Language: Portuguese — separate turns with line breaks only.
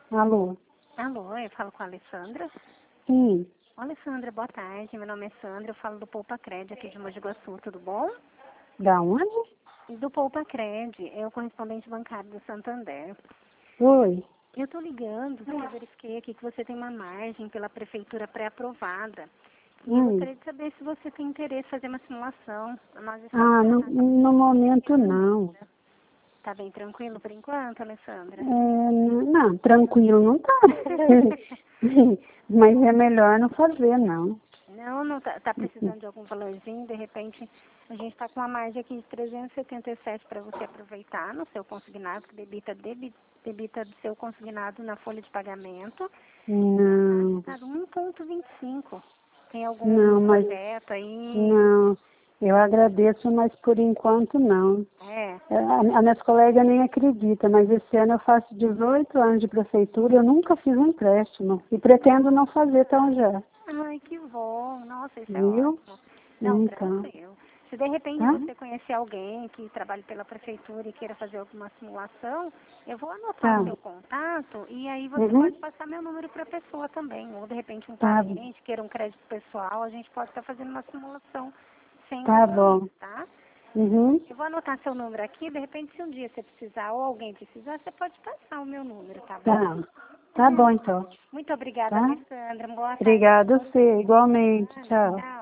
Alô?
Alô, eu falo com a Alessandra.
Sim.
Alessandra, boa tarde. Meu nome é Sandra, eu falo do Poupa Cred aqui de Mogi Guaçu, tudo bom?
Da onde?
Do Poupa Cred, é o correspondente bancário do Santander.
Oi.
Eu tô ligando porque eu verifiquei aqui que você tem uma margem pela prefeitura pré-aprovada. E eu gostaria de saber se você tem interesse em fazer uma simulação. Nós estamos
no momento não.
Tá bem tranquilo por enquanto, Alessandra?
Não, tranquilo não tá. Mas é melhor não fazer, não.
Não tá precisando de algum valorzinho, de repente a gente está com uma margem aqui de 377 para você aproveitar no seu consignado, que debita do seu consignado na folha de pagamento.
Não.
Tá 1,25. Tem algum
Não, mas
projeto aí?
não. Eu agradeço, mas por enquanto não. A minhas colegas nem acreditam, mas esse ano eu faço 18 anos de prefeitura e eu nunca fiz um empréstimo. E pretendo não fazer tão já.
Ai, que bom. Nossa, isso é
Viu?
ótimo. Não,
Então,
tranquilo. Se de repente
tá?
você conhecer alguém que trabalhe pela prefeitura e queira fazer alguma simulação, eu vou anotar o
Tá.
seu contato e aí você
Uhum.
pode passar meu número para a pessoa também. Ou de repente um
Tá,
parente queira um crédito pessoal, a gente pode estar fazendo uma simulação sem
tá
compromisso,
bom.
tá?
Uhum.
Eu vou anotar seu número aqui, de repente se um dia você precisar ou alguém precisar, você pode passar o meu número, tá bom?
Tá. Tá bom, então.
Muito obrigada,
Tá?
Alessandra. Boa tarde.
Obrigada a você, igualmente. Tchau.
Tchau.